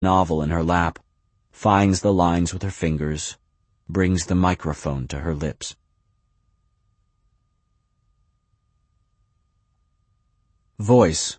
novel in her lap, finds the lines with her fingers, brings the microphone to her lips. Voice.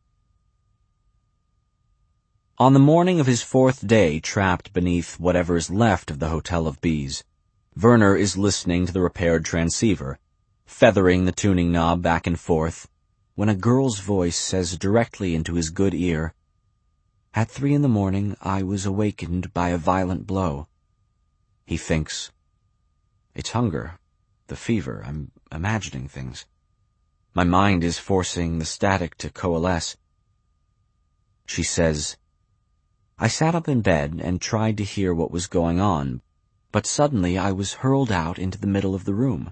On the morning of his 4th day trapped beneath whatever is left of the Hotel of Bees, Werner is listening to the repaired transceiver, feathering the tuning knob back and forth, when a girl's voice says directly into his good ear, "At 3 a.m, I was awakened by a violent blow." He thinks, "It's hunger, the fever, I'm imagining things. My mind is forcing the static to coalesce." She says, "I sat up in bed and tried to hear what was going on, but suddenly I was hurled out into the middle of the room."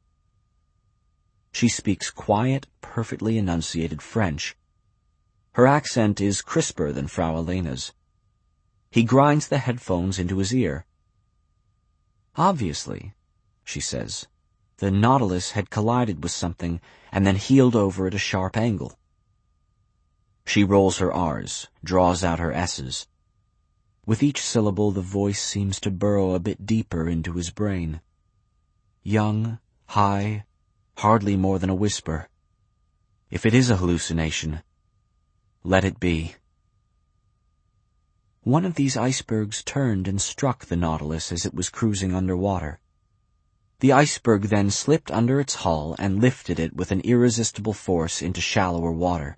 She speaks quiet, perfectly enunciated French. Her accent is crisper than Frau Elena's. He grinds the headphones into his ear. "Obviously," she says, "the Nautilus had collided with something and then heeled over at a sharp angle." She rolls her R's, draws out her S's. With each syllable, the voice seems to burrow a bit deeper into his brain. Young, high, hardly more than a whisper. If it is a hallucination, let it be. One of these icebergs turned and struck the Nautilus as it was cruising underwater. The iceberg then slipped under its hull and lifted it with an irresistible force into shallower water.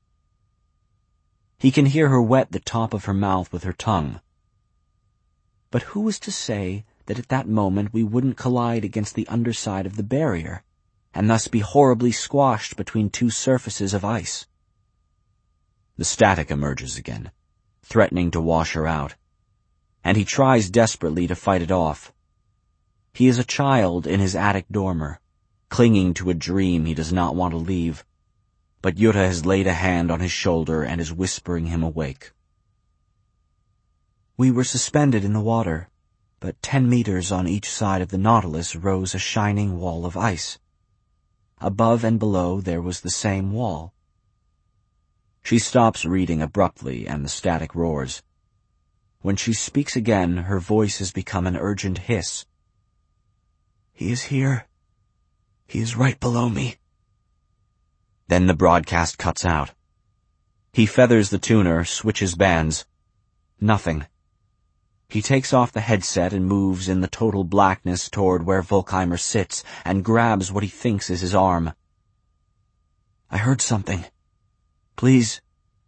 He can hear her wet the top of her mouth with her tongue. But who is to say that at that moment we wouldn't collide against the underside of the barrier, and thus be horribly squashed between two surfaces of ice? The static emerges again, threatening to wash her out, and he tries desperately to fight it off. He is a child in his attic dormer, clinging to a dream he does not want to leave, but Jutta has laid a hand on his shoulder and is whispering him awake. We were suspended in the water, but 10 meters on each side of the Nautilus rose a shining wall of ice. Above and below there was the same wall. She stops reading abruptly, and the static roars. When she speaks again, her voice has become an urgent hiss. "He is here. He is right below me." Then the broadcast cuts out. He feathers the tuner, switches bands. Nothing. He takes off the headset and moves in the total blackness toward where Volkheimer sits and grabs what he thinks is his arm. "I heard something. Please."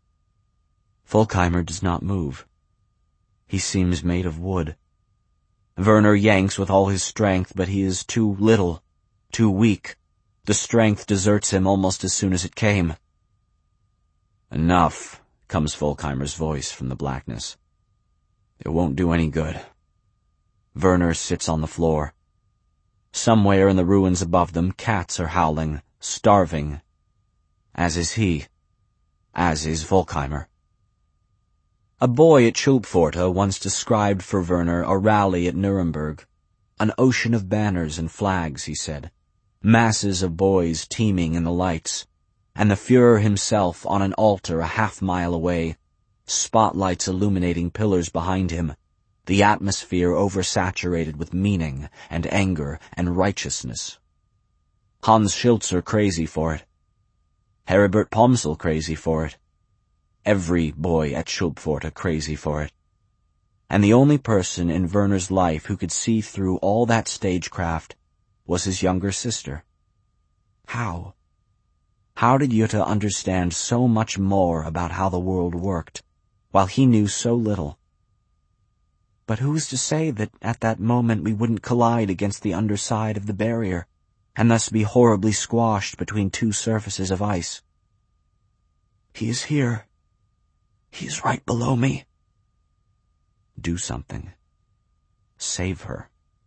Volkheimer does not move. He seems made of wood. Werner yanks with all his strength, but he is too little, too weak. The strength deserts him almost as soon as it came. "Enough," comes Volkheimer's voice from the blackness. "It won't do any good." Werner sits on the floor. Somewhere in the ruins above them, cats are howling, starving. As is he. As is Volkheimer. A boy at Schulpforta once described for Werner a rally at Nuremberg. An ocean of banners and flags, he said. Masses of boys teeming in the lights, and the Führer himself on an altar a half-mile away, spotlights illuminating pillars behind him, the atmosphere oversaturated with meaning and anger and righteousness. Hans Schiltzer crazy for it. Heribert Pomsel crazy for it. Every boy at Schulpforta crazy for it. And the only person in Werner's life who could see through all that stagecraft was his younger sister. How? How did Jutta understand so much more about how the world worked, while he knew so little? But who's to say that at that moment we wouldn't collide against the underside of the barrier, and thus be horribly squashed between two surfaces of ice? "He is here. He is right below me." Do something. Save her.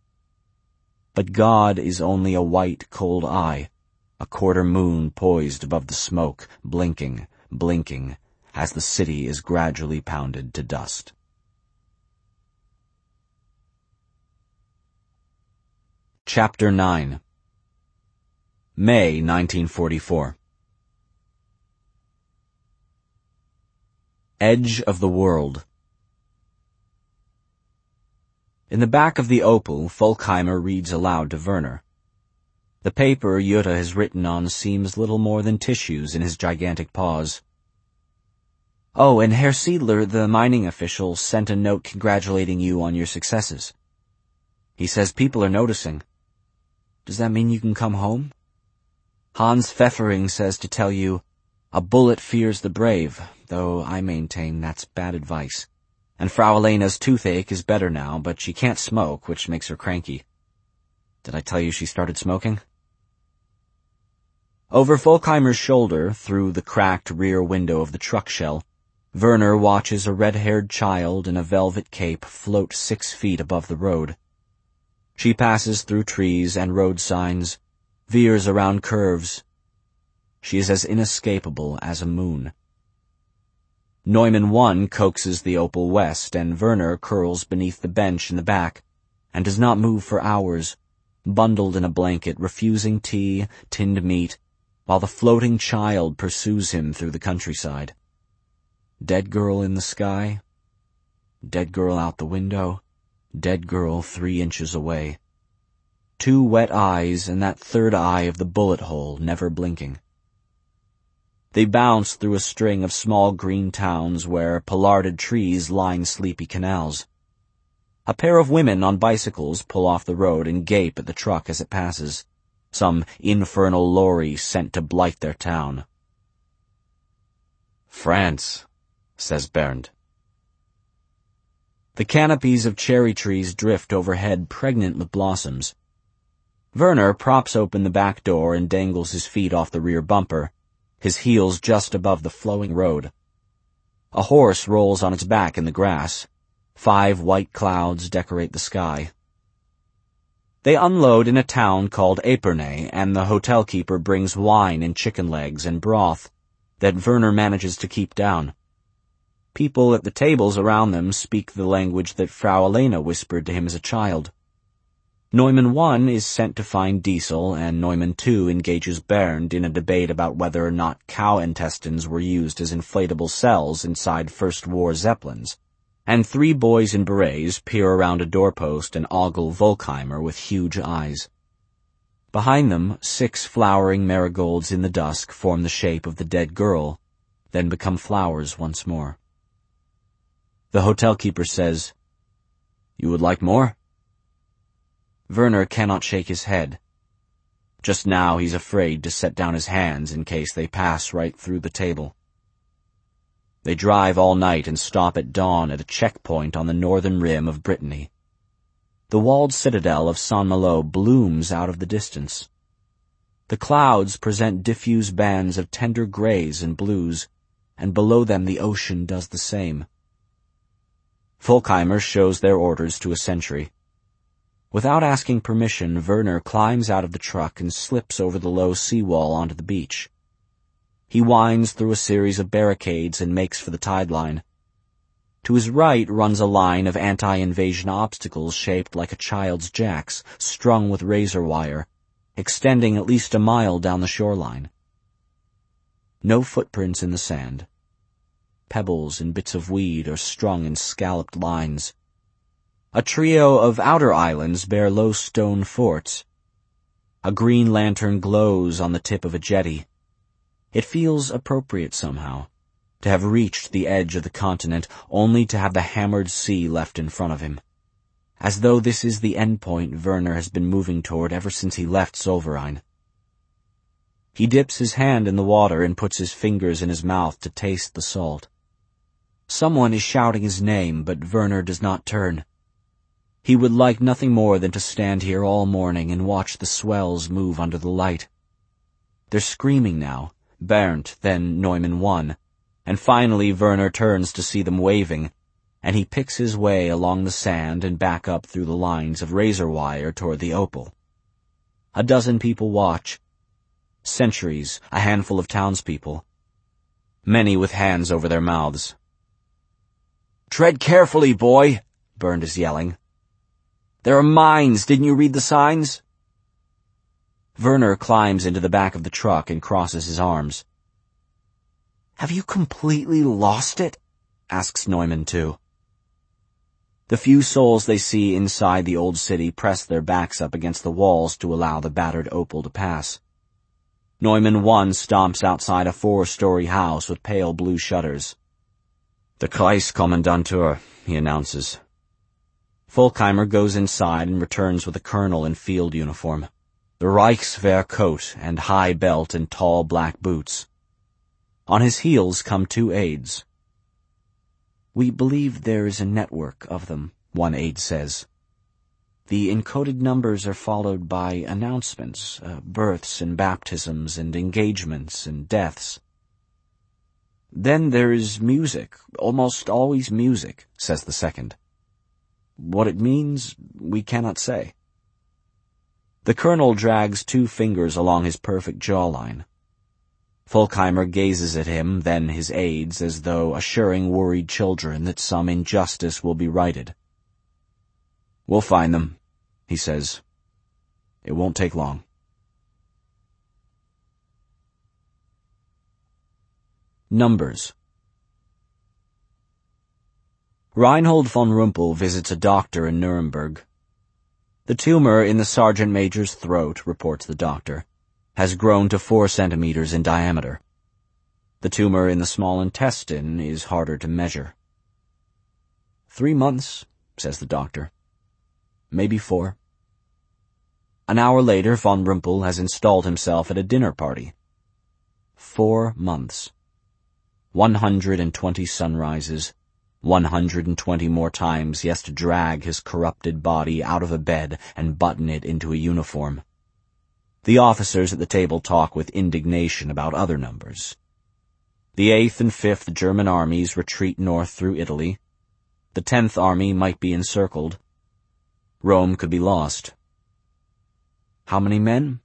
But God is only a white, cold eye, a quarter moon poised above the smoke, blinking, blinking, as the city is gradually pounded to dust. Chapter 9. May 1944. Edge of the world. In the back of the Opel, Folkheimer reads aloud to Werner. The paper Jutta has written on seems little more than tissues in his gigantic paws. "Oh, and Herr Siedler, the mining official, sent a note congratulating you on your successes. He says people are noticing. Does that mean you can come home? Hans Pfeffering says to tell you, a bullet fears the brave, though I maintain that's bad advice. And Frau Elena's toothache is better now, but she can't smoke, which makes her cranky. Did I tell you she started smoking?" Over Folkheimer's shoulder, through the cracked rear window of the truck shell, Werner watches a red-haired child in a velvet cape float 6 feet above the road. She passes through trees and road signs, veers around curves. She is as inescapable as a moon. Neumann 1 coaxes the Opel west, and Werner curls beneath the bench in the back, and does not move for hours, bundled in a blanket, refusing tea, tinned meat, while the floating child pursues him through the countryside. Dead girl in the sky, dead girl out the window, dead girl 3 inches away. 2 wet eyes and that third eye of the bullet hole never blinking. They bounce through a string of small green towns where pollarded trees line sleepy canals. A pair of women on bicycles pull off the road and gape at the truck as it passes, some infernal lorry sent to blight their town. "France," says Bernd. The canopies of cherry trees drift overhead, pregnant with blossoms. Werner props open the back door and dangles his feet off the rear bumper, his heels just above the flowing road. A horse rolls on its back in the grass. 5 white clouds decorate the sky. They unload in a town called Epernay, and the hotel keeper brings wine and chicken legs and broth that Werner manages to keep down. People at the tables around them speak the language that Frau Elena whispered to him as a child. Neumann 1 is sent to find Diesel, and Neumann 2 engages Bernd in a debate about whether or not cow intestines were used as inflatable cells inside First War Zeppelins, and 3 boys in berets peer around a doorpost and ogle Volkheimer with huge eyes. Behind them, 6 flowering marigolds in the dusk form the shape of the dead girl, then become flowers once more. The hotel keeper says, "You would like more?" Werner cannot shake his head. Just now he's afraid to set down his hands in case they pass right through the table. They drive all night and stop at dawn at a checkpoint on the northern rim of Brittany. The walled citadel of Saint-Malo blooms out of the distance. The clouds present diffuse bands of tender grays and blues, and below them the ocean does the same. Folkheimer shows their orders to a sentry. Without asking permission, Werner climbs out of the truck and slips over the low seawall onto the beach. He winds through a series of barricades and makes for the tide line. To his right runs a line of anti-invasion obstacles shaped like a child's jacks, strung with razor wire, extending at least a mile down the shoreline. No footprints in the sand. Pebbles and bits of weed are strung in scalloped lines. A trio of outer islands bear low stone forts. A green lantern glows on the tip of a jetty. It feels appropriate somehow, to have reached the edge of the continent only to have the hammered sea left in front of him, as though this is the endpoint Werner has been moving toward ever since he left Zollverein. He dips his hand in the water and puts his fingers in his mouth to taste the salt. Someone is shouting his name, but Werner does not turn. He would like nothing more than to stand here all morning and watch the swells move under the light. They're screaming now, Bernd, then Neumann 1, and finally Werner turns to see them waving, and he picks his way along the sand and back up through the lines of razor wire toward the Opel. A dozen people watch. Sentries, a handful of townspeople. Many with hands over their mouths. "Tread carefully, boy," Bernd is yelling. "There are mines, didn't you read the signs?" Werner climbs into the back of the truck and crosses his arms. "Have you completely lost it?" asks Neumann 2. The few souls they see inside the old city press their backs up against the walls to allow the battered Opel to pass. Neumann 1 stomps outside a 4-story house with pale blue shutters. "The Kreiskommandantur," he announces. Volkheimer goes inside and returns with a colonel in field uniform, the Reichswehr coat and high belt and tall black boots. On his heels come 2 aides. "We believe there is a network of them," one aide says. "The encoded numbers are followed by announcements, births and baptisms and engagements and deaths." "Then there is music, almost always music," says the second. "What it means, we cannot say." The colonel drags 2 fingers along his perfect jawline. Volkheimer gazes at him, then his aides, as though assuring worried children that some injustice will be righted. "We'll find them," he says. "It won't take long." Numbers. Reinhold von Rumpel visits a doctor in Nuremberg. The tumor in the sergeant major's throat, reports the doctor, has grown to 4 centimeters in diameter. The tumor in the small intestine is harder to measure. 3 months, says the doctor. Maybe 4. An hour later, von Rumpel has installed himself at a dinner party. 4 months. 120 sunrises. 120 more times he has to drag his corrupted body out of a bed and button it into a uniform. The officers at the table talk with indignation about other numbers. The 8th and 5th German armies retreat north through Italy. The 10th Army might be encircled. Rome could be lost. How many men?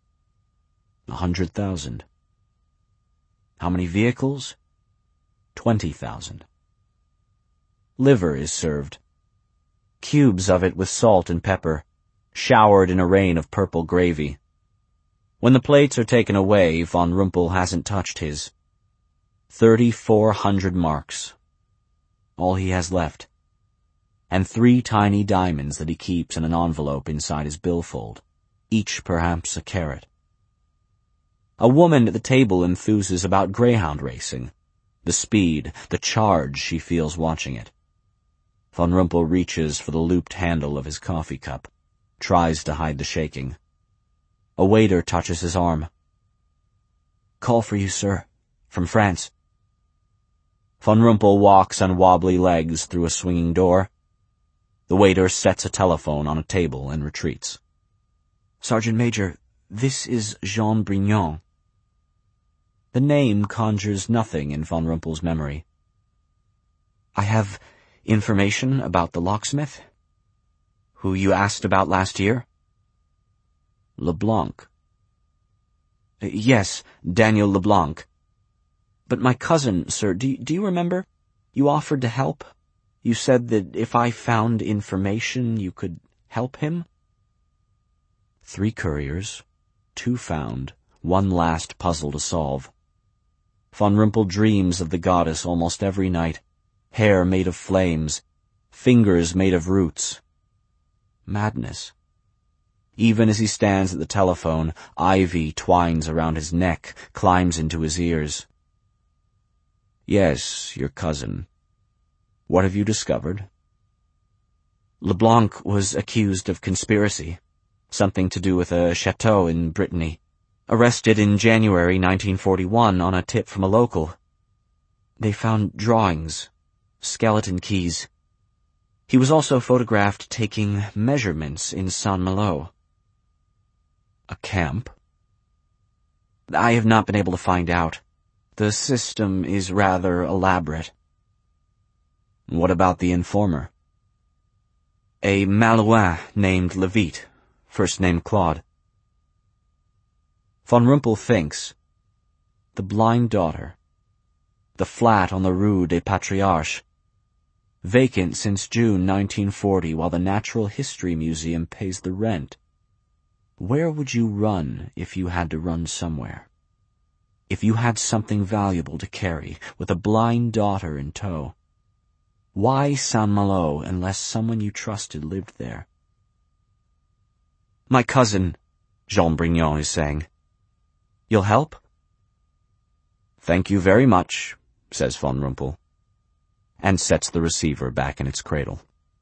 100,000. How many vehicles? 20,000. Liver is served. Cubes of it with salt and pepper, showered in a rain of purple gravy. When the plates are taken away, von Rumpel hasn't touched his. 3,400 marks. All he has left. And 3 tiny diamonds that he keeps in an envelope inside his billfold, each perhaps a carat. A woman at the table enthuses about greyhound racing, the speed, the charge she feels watching it. Von Rumpel reaches for the looped handle of his coffee cup, tries to hide the shaking. A waiter touches his arm. "Call for you, sir. From France." Von Rumpel walks on wobbly legs through a swinging door. The waiter sets a telephone on a table and retreats. "Sergeant Major, this is Jean Brignon." The name conjures nothing in von Rumpel's memory. "I have information about the locksmith, who you asked about last year." "LeBlanc." "Yes, Daniel LeBlanc. But my cousin, sir, do you remember? You offered to help. You said that if I found information, you could help him." 3 couriers, 2 found, 1 last puzzle to solve. Von Rumpel dreams of the goddess almost every night. Hair made of flames, fingers made of roots. Madness. Even as he stands at the telephone, ivy twines around his neck, climbs into his ears. "Yes, your cousin. What have you discovered?" "LeBlanc was accused of conspiracy, something to do with a chateau in Brittany. Arrested in January 1941 on a tip from a local. They found drawings, skeleton keys. He was also photographed taking measurements in Saint-Malo." "A camp?" "I have not been able to find out. The system is rather elaborate." "What about the informer?" "A Malouin named Levitte, first name Claude." Von Rumpel thinks. The blind daughter. The flat on the Rue des Patriarches. Vacant since June 1940 while the Natural History Museum pays the rent. Where would you run if you had to run somewhere? If you had something valuable to carry, with a blind daughter in tow? Why Saint-Malo unless someone you trusted lived there? "My cousin," Jean Brignon is saying. "You'll help?" "Thank you very much," says von Rumpel, and sets the receiver back in its cradle.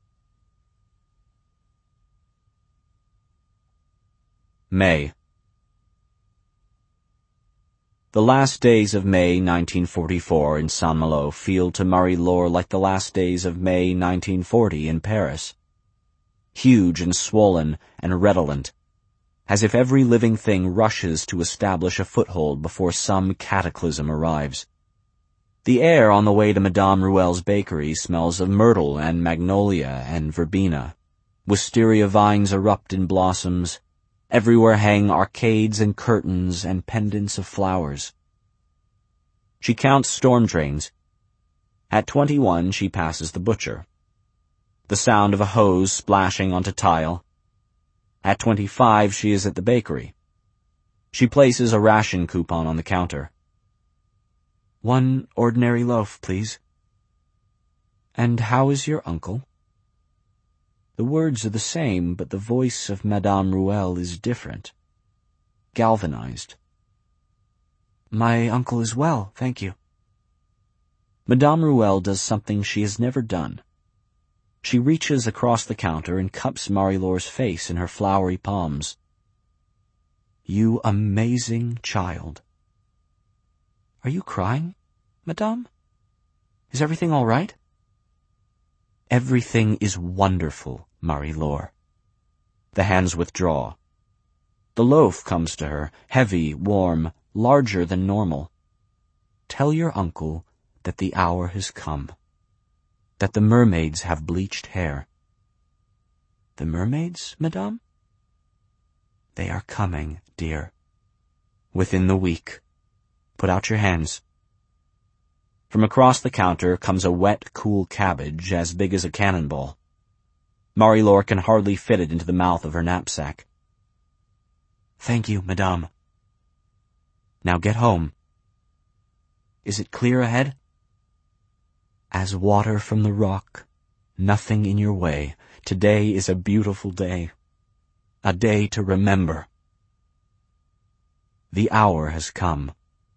May. The last days of May 1944 in Saint-Malo feel to Marie-Laure like the last days of May 1940 in Paris. Huge and swollen and redolent, as if every living thing rushes to establish a foothold before some cataclysm arrives. The air on the way to Madame Rouel's bakery smells of myrtle and magnolia and verbena. Wisteria vines erupt in blossoms. Everywhere hang arcades and curtains and pendants of flowers. She counts storm drains. At 21, she passes the butcher. The sound of a hose splashing onto tile. At 25, she is at the bakery. She places a ration coupon on the counter. "1 ordinary loaf, please." "And how is your uncle?" The words are the same, but the voice of Madame Rouel is different. Galvanized. "My uncle is well, thank you." Madame Rouel does something she has never done. She reaches across the counter and cups Marie-Laure's face in her floury palms. "You amazing child." "Are you crying, Madame? Is everything all right?" "Everything is wonderful, Marie-Laure." The hands withdraw. The loaf comes to her, heavy, warm, larger than normal. "Tell your uncle that the hour has come. That the mermaids have bleached hair." "The mermaids, Madame?" "They are coming, dear. Within the week. Put out your hands." From across the counter comes a wet, cool cabbage as big as a cannonball. Marie-Laure can hardly fit it into the mouth of her knapsack. "Thank you, Madame." "Now get home." "Is it clear ahead?" "As water from the rock, nothing in your way. Today is a beautiful day. A day to remember." The hour has come.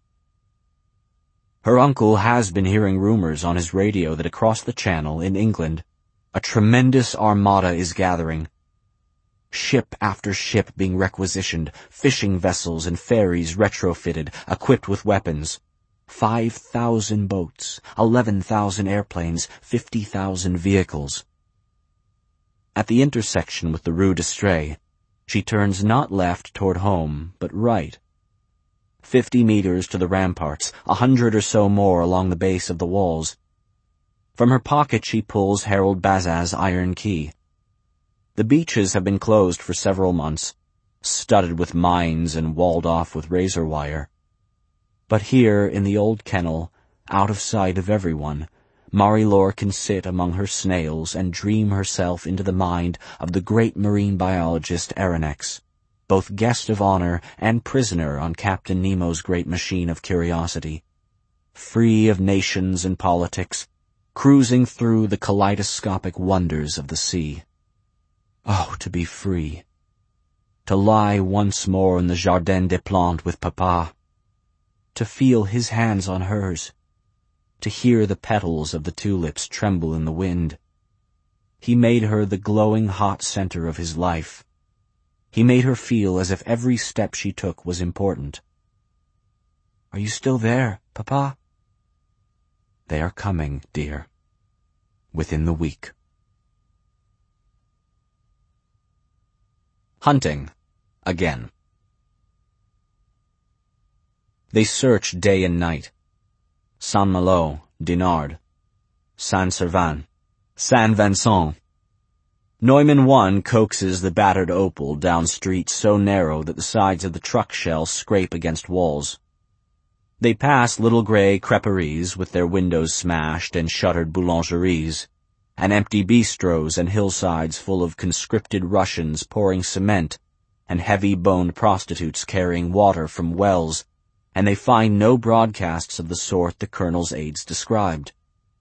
Her uncle has been hearing rumors on his radio that across the channel, in England, a tremendous armada is gathering. Ship after ship being requisitioned, fishing vessels and ferries retrofitted, equipped with weapons. 5,000 boats, 11,000 airplanes, 50,000 vehicles. At the intersection with the Rue d'Estrée, she turns not left toward home, but right. 50 meters to the ramparts, 100 or so more along the base of the walls. From her pocket she pulls Harold Bazin's iron key. The beaches have been closed for several months, studded with mines and walled off with razor wire. But here, in the old kennel, out of sight of everyone, Marie-Laure can sit among her snails and dream herself into the mind of the great marine biologist Aronnax, both guest of honor and prisoner on Captain Nemo's great machine of curiosity, free of nations and politics, cruising through the kaleidoscopic wonders of the sea. Oh, to be free! To lie once more in the Jardin des Plantes with Papa. To feel his hands on hers. To hear the petals of the tulips tremble in the wind. He made her the glowing hot center of his life. He made her feel as if every step she took was important. "Are you still there, Papa?" "They are coming, dear. Within the week." Hunting. Again. They search day and night. Saint-Malo, Dinard, Saint-Servan, Saint-Vincent. Neumann 1 coaxes the battered Opel down streets so narrow that the sides of the truck shell scrape against walls. They pass little gray creperies with their windows smashed and shuttered boulangeries, and empty bistros and hillsides full of conscripted Russians pouring cement, and heavy-boned prostitutes carrying water from wells, and they find no broadcasts of the sort the colonel's aides described.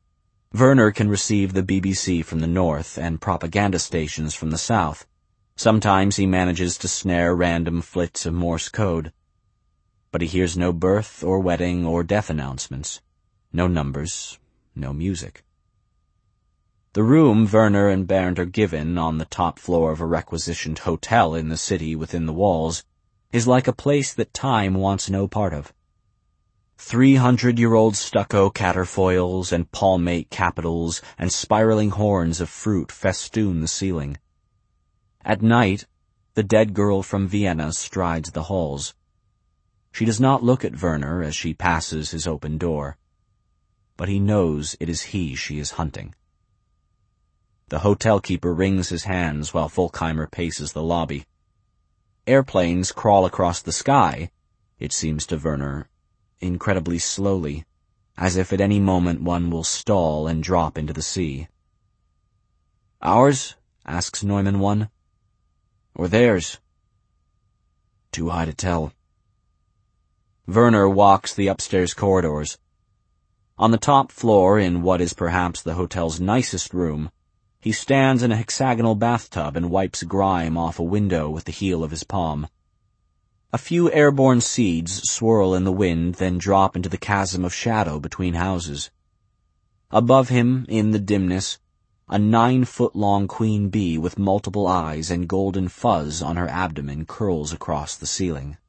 Werner can receive the BBC from the north and propaganda stations from the south. Sometimes he manages to snare random flits of Morse code. But he hears no birth or wedding or death announcements. No numbers, no music. The room Werner and Bernd are given on the top floor of a requisitioned hotel in the city within the walls is like a place that time wants no part of. 300-year-old stucco caterfoils and palmate capitals and spiraling horns of fruit festoon the ceiling. At night, the dead girl from Vienna strides the halls. She does not look at Werner as she passes his open door, but he knows it is he she is hunting. The hotel keeper wrings his hands while Volkheimer paces the lobby. Airplanes crawl across the sky, it seems to Werner, incredibly slowly, as if at any moment one will stall and drop into the sea. "Ours?" asks Neumann 1. "Or theirs?" "Too high to tell." Werner walks the upstairs corridors. On the top floor, in what is perhaps the hotel's nicest room, he stands in a hexagonal bathtub and wipes grime off a window with the heel of his palm. A few airborne seeds swirl in the wind, then drop into the chasm of shadow between houses. Above him, in the dimness, a 9-foot-long queen bee with multiple eyes and golden fuzz on her abdomen curls across the ceiling.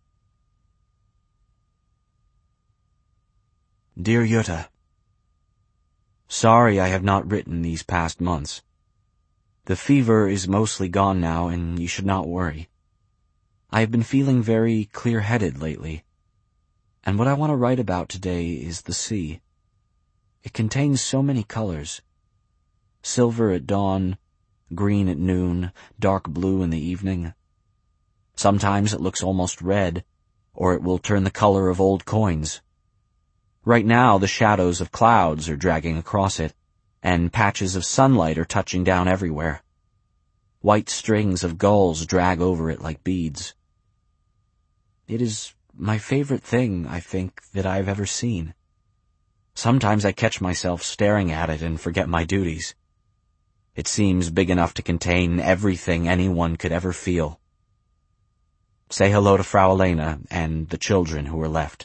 Dear Jutta, sorry I have not written these past months. The fever is mostly gone now, and you should not worry. I have been feeling very clear-headed lately, and what I want to write about today is the sea. It contains so many colors. Silver at dawn, green at noon, dark blue in the evening. Sometimes it looks almost red, or it will turn the color of old coins. Right now the shadows of clouds are dragging across it, and patches of sunlight are touching down everywhere. White strings of gulls drag over it like beads. It is my favorite thing, I think, that I have ever seen. Sometimes I catch myself staring at it and forget my duties. It seems big enough to contain everything anyone could ever feel. Say hello to Frau Elena and the children who are left.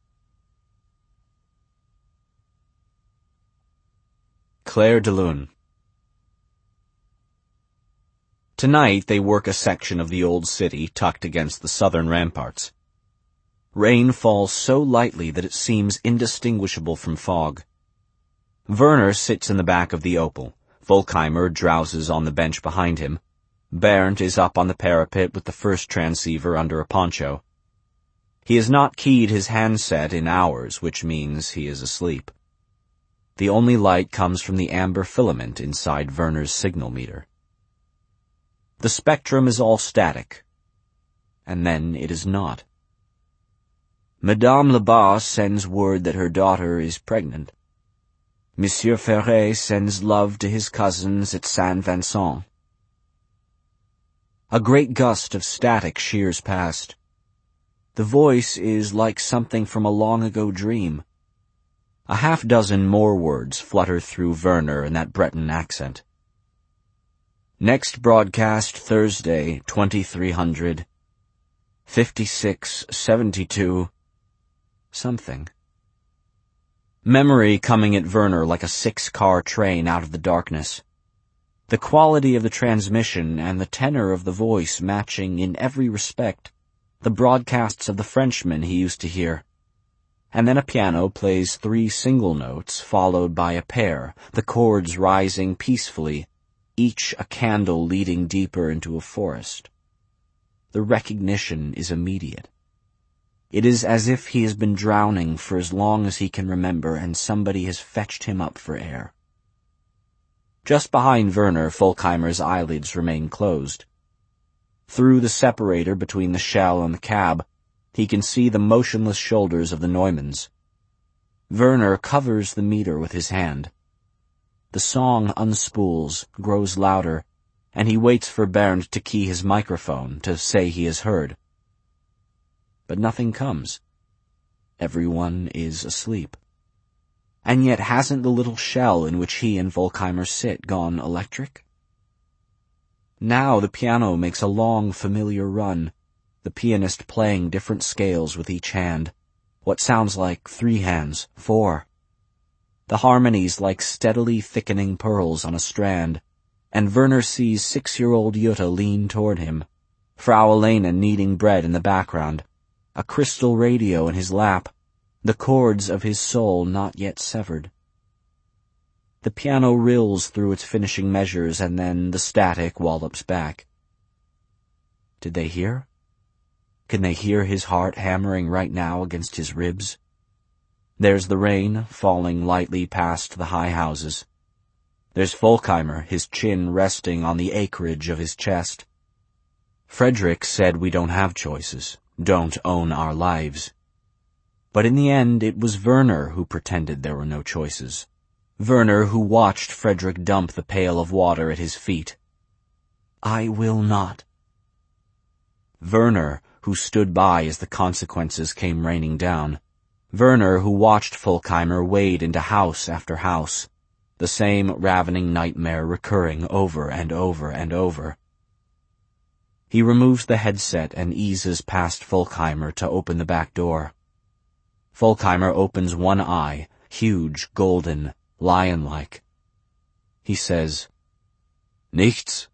Claire de Lune. Tonight they work a section of the old city tucked against the southern ramparts. Rain falls so lightly that it seems indistinguishable from fog. Werner sits in the back of the Opel. Volkheimer drowses on the bench behind him. Bernd is up on the parapet with the first transceiver under a poncho. He has not keyed his handset in hours, which means he is asleep. The only light comes from the amber filament inside Werner's signal meter. The spectrum is all static, and then it is not. Madame Lebas sends word that her daughter is pregnant. Monsieur Ferret sends love to his cousins at Saint-Vincent. A great gust of static shears past. The voice is like something from a long-ago dream. A half-dozen more words flutter through Werner in that Breton accent. Next broadcast Thursday, 2300, 5672, something. Memory coming at Werner like a 6-car train out of the darkness. The quality of the transmission and the tenor of the voice matching in every respect the broadcasts of the Frenchmen he used to hear. And then a piano plays 3 single notes followed by a pair, the chords rising peacefully, each a candle leading deeper into a forest. The recognition is immediate. It is as if he has been drowning for as long as he can remember and somebody has fetched him up for air. Just behind Werner, Volkheimer's eyelids remain closed. Through the separator between the shell and the cab, he can see the motionless shoulders of the Neumanns. Werner covers the meter with his hand. The song unspools, grows louder, and he waits for Bernd to key his microphone to say he has heard. But nothing comes. Everyone is asleep. And yet hasn't the little shell in which he and Volkheimer sit gone electric? Now the piano makes a long, familiar run, the pianist playing different scales with each hand, what sounds like 3 hands, 4. The harmonies like steadily thickening pearls on a strand, and Werner sees 6-year-old Jutta lean toward him, Frau Elena kneading bread in the background, a crystal radio in his lap, the chords of his soul not yet severed. The piano rills through its finishing measures, and then the static wallops back. Did they hear? Can they hear his heart hammering right now against his ribs? There's the rain falling lightly past the high houses. There's Volkheimer, his chin resting on the acreage of his chest. Frederick said we don't have choices, don't own our lives. But in the end, it was Werner who pretended there were no choices. Werner who watched Frederick dump the pail of water at his feet. I will not. Werner who stood by as the consequences came raining down. Werner who watched Volkheimer wade into house after house, the same ravening nightmare recurring over and over and over. He removes the headset and eases past Volkheimer to open the back door. Volkheimer opens one eye, huge, golden, lion-like. He says, Nichts.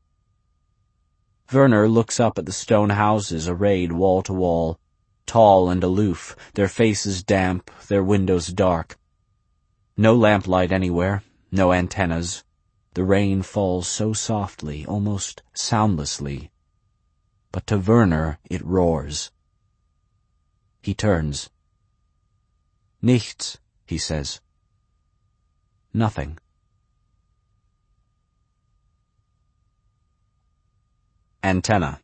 Werner looks up at the stone houses arrayed wall to wall, tall and aloof, their faces damp, their windows dark. No lamplight anywhere, no antennas. The rain falls so softly, almost soundlessly. But to Werner it roars. He turns. Nichts, he says. Nothing. Antenna.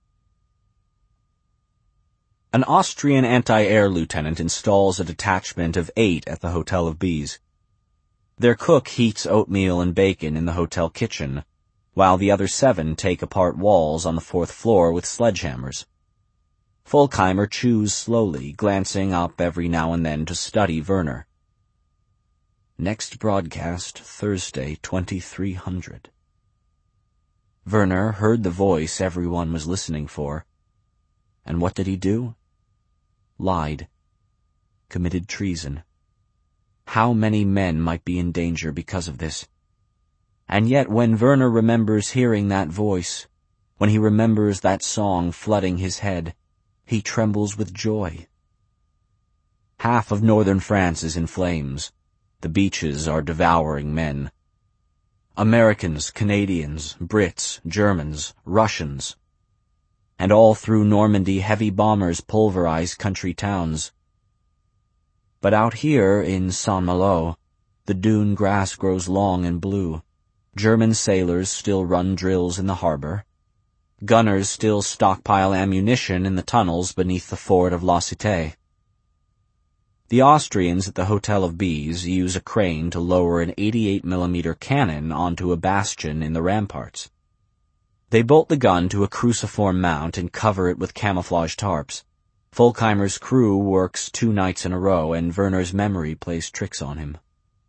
An Austrian anti-air lieutenant installs a detachment of 8 at the Hotel of Bees. Their cook heats oatmeal and bacon in the hotel kitchen, while the other 7 take apart walls on the 4th floor with sledgehammers. Volkheimer chews slowly, glancing up every now and then to study Werner. Next broadcast, Thursday, 2300. Werner heard the voice everyone was listening for. And what did he do? Lied. Committed treason. How many men might be in danger because of this? And yet when Werner remembers hearing that voice, when he remembers that song flooding his head, he trembles with joy. Half of northern France is in flames. The beaches are devouring men. Americans, Canadians, Brits, Germans, Russians. And all through Normandy heavy bombers pulverize country towns. But out here in Saint-Malo, the dune grass grows long and blue. German sailors still run drills in the harbor. Gunners still stockpile ammunition in the tunnels beneath the fort of La Cité. The Austrians at the Hotel of Bees use a crane to lower an 88mm cannon onto a bastion in the ramparts. They bolt the gun to a cruciform mount and cover it with camouflage tarps. Volkheimer's crew works 2 nights in a row, and Werner's memory plays tricks on him.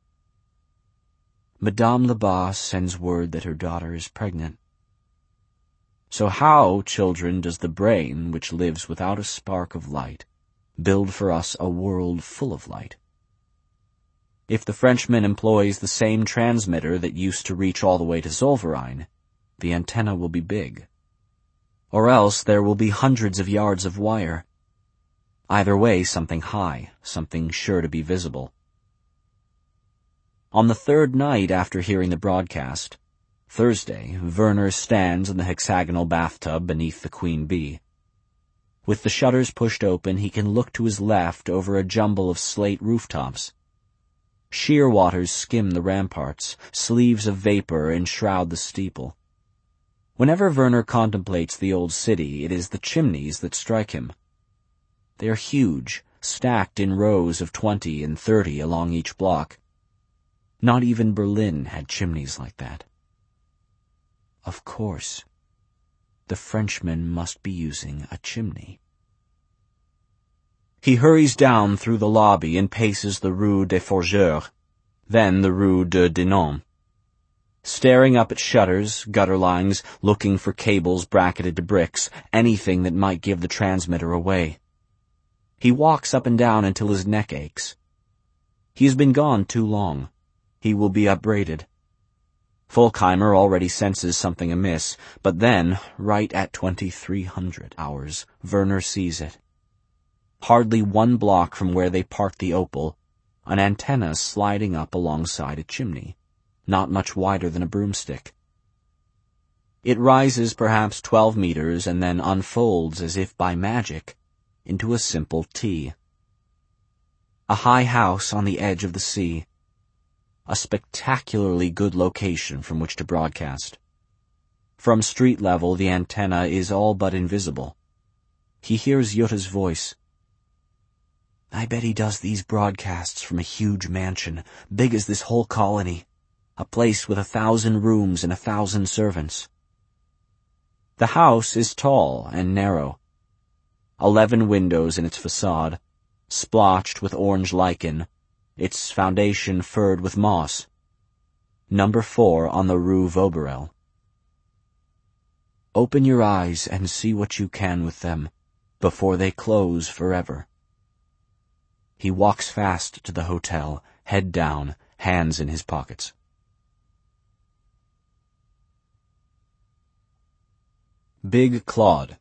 Madame Lebas sends word that her daughter is pregnant. So how, children, does the brain, which lives without a spark of light, build for us a world full of light? If the Frenchman employs the same transmitter that used to reach all the way to Zollverein, the antenna will be big. Or else there will be hundreds of yards of wire. Either way, something high, something sure to be visible. On the 3rd night after hearing the broadcast, Thursday, Werner stands in the hexagonal bathtub beneath the Queen Bee. With the shutters pushed open, he can look to his left over a jumble of slate rooftops. Sheer waters skim the ramparts, sleeves of vapor enshroud the steeple. Whenever Werner contemplates the old city, it is the chimneys that strike him. They are huge, stacked in rows of 20 and 30 along each block. Not even Berlin had chimneys like that. Of course, the Frenchman must be using a chimney. He hurries down through the lobby and paces the Rue des Forgeurs, then the Rue de Dinant. Staring up at shutters, gutter lines, looking for cables bracketed to bricks, anything that might give the transmitter away. He walks up and down until his neck aches. He has been gone too long. He will be upbraided. Folkheimer already senses something amiss, but then, right at 2300 hours, Werner sees it. Hardly 1 block from where they parked the Opel, an antenna sliding up alongside a chimney, not much wider than a broomstick. It rises perhaps 12 meters and then unfolds as if by magic into a simple T. A high house on the edge of the sea. A spectacularly good location from which to broadcast. From street level, the antenna is all but invisible. He hears Yutta's voice. "I bet he does these broadcasts from a huge mansion, big as this whole colony. A place with 1,000 rooms and 1,000 servants." The house is tall and narrow. 11 windows in its facade, splotched with orange lichen, its foundation furred with moss. Number 4 on the Rue Vauberel. Open your eyes and see what you can with them, before they close forever. He walks fast to the hotel, head down, hands in his pockets. Big Claude.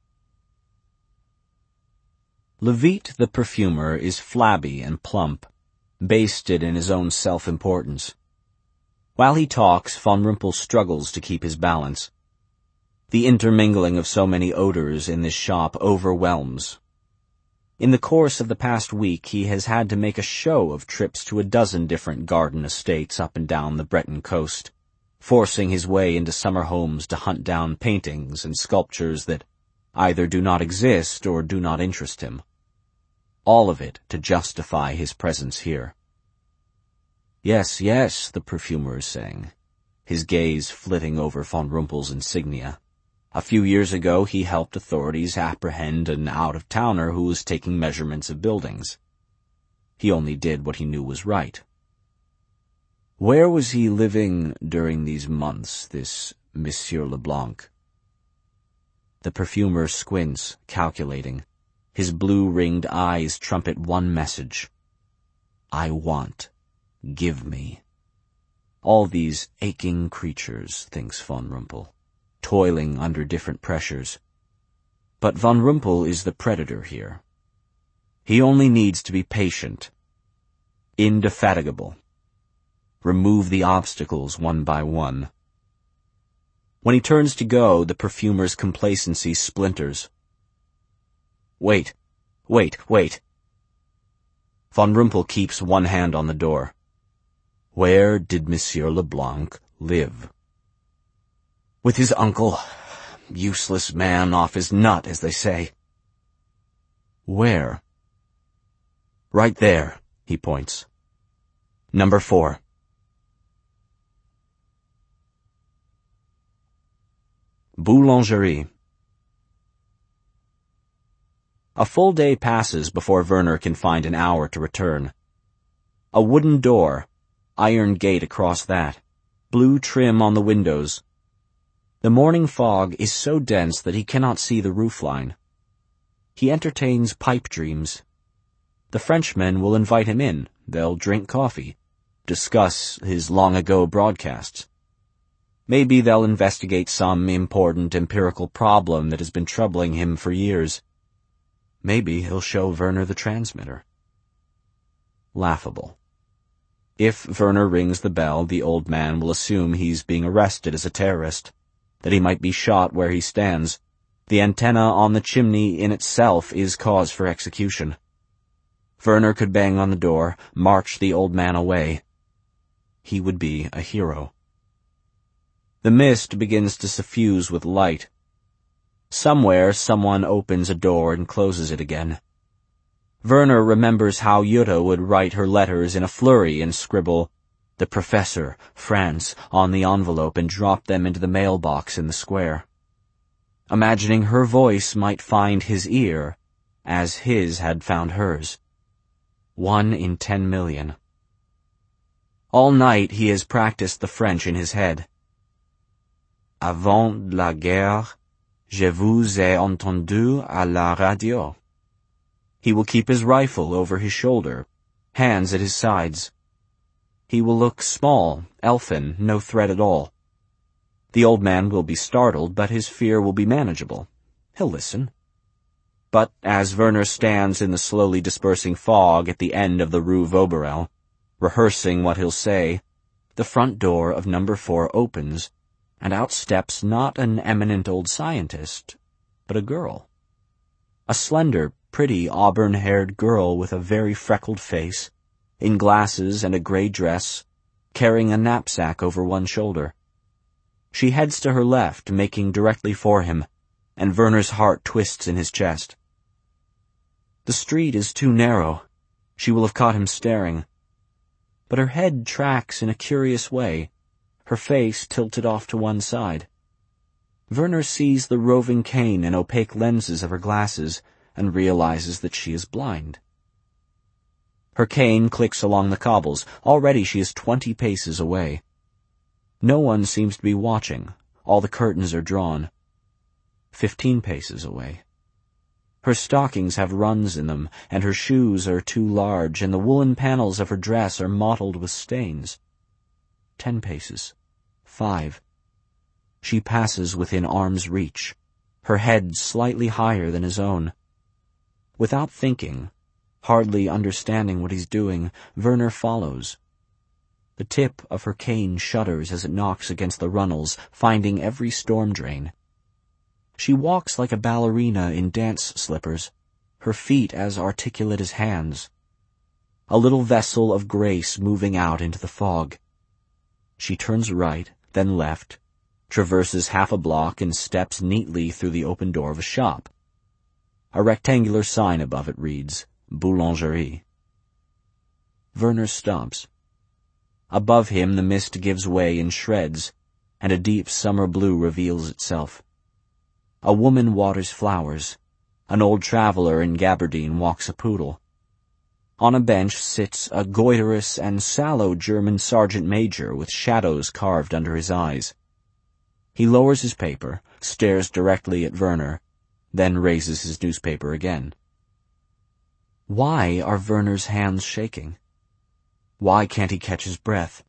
Levite the perfumer is flabby and plump, basted in his own self-importance. While he talks, Von Rumpel struggles to keep his balance. The intermingling of so many odors in this shop overwhelms. In the course of the past week, he has had to make a show of trips to a dozen different garden estates up and down the Breton coast, forcing his way into summer homes to hunt down paintings and sculptures that either do not exist or do not interest him. All of it to justify his presence here. Yes, yes, the perfumer is saying, his gaze flitting over Von Rumpel's insignia. A few years ago, he helped authorities apprehend an out-of-towner who was taking measurements of buildings. He only did what he knew was right. Where was he living during these months, this Monsieur Leblanc? The perfumer squints, calculating. His blue-ringed eyes trumpet one message. I want. Give me. All these aching creatures, thinks Von Rumpel, toiling under different pressures. But Von Rumpel is the predator here. He only needs to be patient, indefatigable. Remove the obstacles one by one. When he turns to go, the perfumer's complacency splinters. Wait. Von Rumpel keeps one hand on the door. Where did Monsieur Leblanc live? With his uncle. Useless man off his nut, as they say. Where? Right there, he points. Number 4. Boulangerie. A full day passes before Werner can find an hour to return. A wooden door, iron gate across that, blue trim on the windows. The morning fog is so dense that he cannot see the roofline. He entertains pipe dreams. The Frenchmen will invite him in. They'll drink coffee, discuss his long-ago broadcasts. Maybe they'll investigate some important empirical problem that has been troubling him for years. Maybe he'll show Werner the transmitter. Laughable. If Werner rings the bell, the old man will assume he's being arrested as a terrorist, that he might be shot where he stands. The antenna on the chimney in itself is cause for execution. Werner could bang on the door, march the old man away. He would be a hero. The mist begins to suffuse with light. Somewhere, someone opens a door and closes it again. Werner remembers how Jutta would write her letters in a flurry and scribble, "The Professor, France," on the envelope and drop them into the mailbox in the square. Imagining her voice might find his ear, as his had found hers. 1 in 10 million. All night he has practiced the French in his head. Avant la guerre, je vous ai entendu à la radio. He will keep his rifle over his shoulder, hands at his sides. He will look small, elfin, no threat at all. The old man will be startled, but his fear will be manageable. He'll listen. But as Werner stands in the slowly dispersing fog at the end of the Rue Vauberel, rehearsing what he'll say, the front door of number 4 opens, and out steps not an eminent old scientist, but a girl. A slender, pretty, auburn-haired girl with a very freckled face, in glasses and a gray dress, carrying a knapsack over one shoulder. She heads to her left, making directly for him, and Werner's heart twists in his chest. The street is too narrow. She will have caught him staring. But her head tracks in a curious way, her face tilted off to one side. Werner sees the roving cane and opaque lenses of her glasses and realizes that she is blind. Her cane clicks along the cobbles. Already she is 20 paces away. No one seems to be watching. All the curtains are drawn. 15 paces away. Her stockings have runs in them, and her shoes are too large, and the woolen panels of her dress are mottled with stains. 10 paces. 5. She passes within arm's reach, her head slightly higher than his own. Without thinking, hardly understanding what he's doing, Werner follows. The tip of her cane shudders as it knocks against the runnels, finding every storm drain. She walks like a ballerina in dance slippers, her feet as articulate as hands. A little vessel of grace moving out into the fog. She turns right, then left, traverses half a block and steps neatly through the open door of a shop. A rectangular sign above it reads, Boulangerie. Werner stops. Above him the mist gives way in shreds, and a deep summer blue reveals itself. A woman waters flowers. An old traveler in gabardine walks a poodle. On a bench sits a goiterous and sallow German sergeant major with shadows carved under his eyes. He lowers his paper, stares directly at Werner, then raises his newspaper again. Why are Werner's hands shaking? Why can't he catch his breath?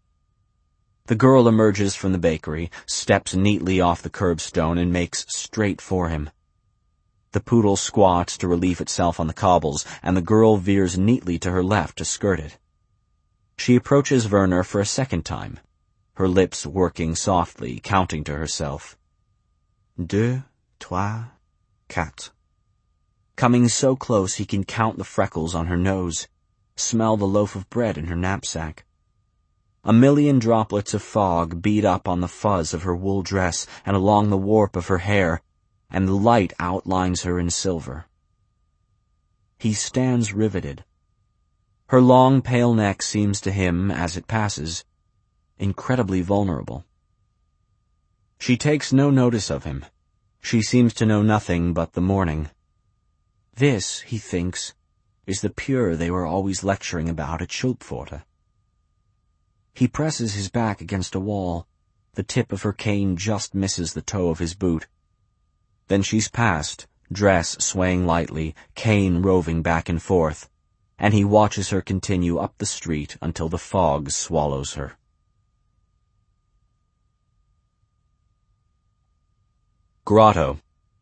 The girl emerges from the bakery, steps neatly off the curbstone, and makes straight for him. The poodle squats to relieve itself on the cobbles, and the girl veers neatly to her left to skirt it. She approaches Werner for a second time, her lips working softly, counting to herself. 2, 3, 4. Coming so close he can count the freckles on her nose, smell the loaf of bread in her knapsack. A million droplets of fog beat up on the fuzz of her wool dress and along the warp of her hair, and the light outlines her in silver. He stands riveted. Her long, pale neck seems to him, as it passes, incredibly vulnerable. She takes no notice of him. She seems to know nothing but the morning. This, he thinks, is the pure they were always lecturing about at Schulpforte. He presses his back against a wall. The tip of her cane just misses the toe of his boot. Then she's past, dress swaying lightly, cane roving back and forth, and he watches her continue up the street until the fog swallows her. Grotto.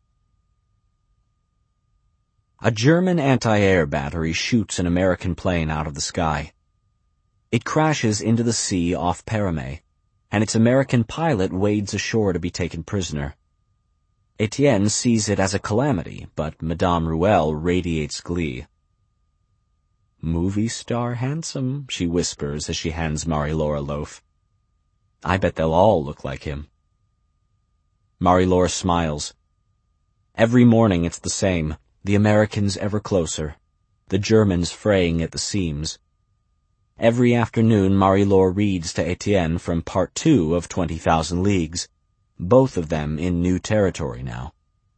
A German anti-air battery shoots an American plane out of the sky. It crashes into the sea off Paramé, and its American pilot wades ashore to be taken prisoner. Etienne sees it as a calamity, but Madame Ruelle radiates glee. "Movie star handsome," she whispers as she hands Marie-Laure a loaf. "I bet they'll all look like him." Marie-Laure smiles. Every morning it's the same, the Americans ever closer, the Germans fraying at the seams. Every afternoon Marie-Laure reads to Etienne from Part 2 of 20,000 Leagues, both of them in new territory now.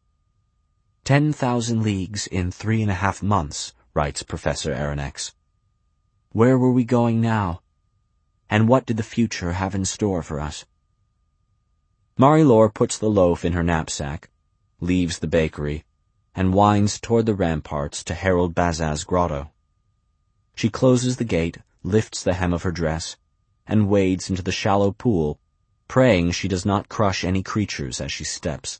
10,000 leagues in 3.5 months, writes Professor Aronnax. Where were we going now? And what did the future have in store for us? Marie-Laure puts the loaf in her knapsack, leaves the bakery, and winds toward the ramparts to Harold Bazin's grotto. She closes the gate, lifts the hem of her dress, and wades into the shallow pool, praying she does not crush any creatures as she steps.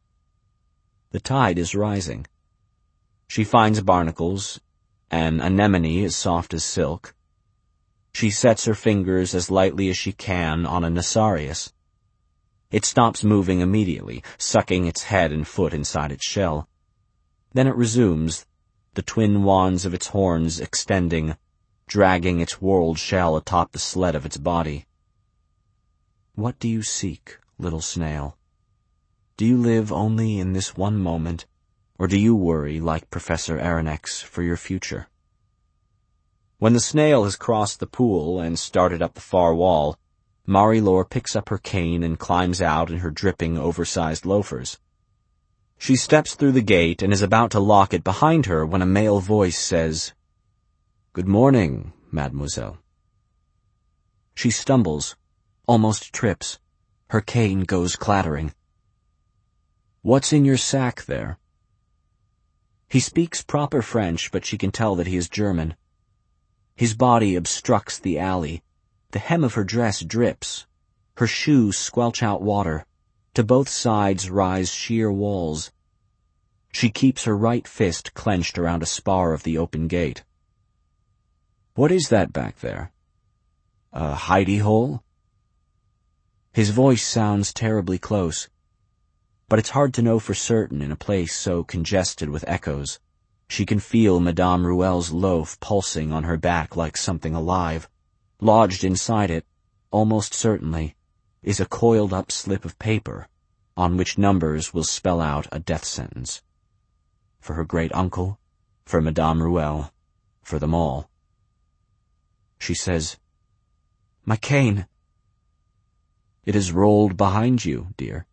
The tide is rising. She finds barnacles, an anemone as soft as silk. She sets her fingers as lightly as she can on a Nassarius. It stops moving immediately, sucking its head and foot inside its shell. Then it resumes, the twin wands of its horns extending, dragging its whorled shell atop the sled of its body. What do you seek, little snail? Do you live only in this one moment, or do you worry, like Professor Aronnax, for your future? When the snail has crossed the pool and started up the far wall, Marie-Laure picks up her cane and climbs out in her dripping, oversized loafers. She steps through the gate and is about to lock it behind her when a male voice says, "Good morning, mademoiselle." She stumbles, almost trips. Her cane goes clattering. "What's in your sack there?" He speaks proper French, but she can tell that he is German. His body obstructs the alley. The hem of her dress drips. Her shoes squelch out water. To both sides rise sheer walls. She keeps her right fist clenched around a spar of the open gate. "What is that back there? A hidey hole?" His voice sounds terribly close, but it's hard to know for certain in a place so congested with echoes. She can feel Madame Rouel's loaf pulsing on her back like something alive. Lodged inside it, almost certainly, is a coiled-up slip of paper on which numbers will spell out a death sentence. For her great-uncle, for Madame Rouel, for them all. She says, "My cane." "It is rolled behind you, dear."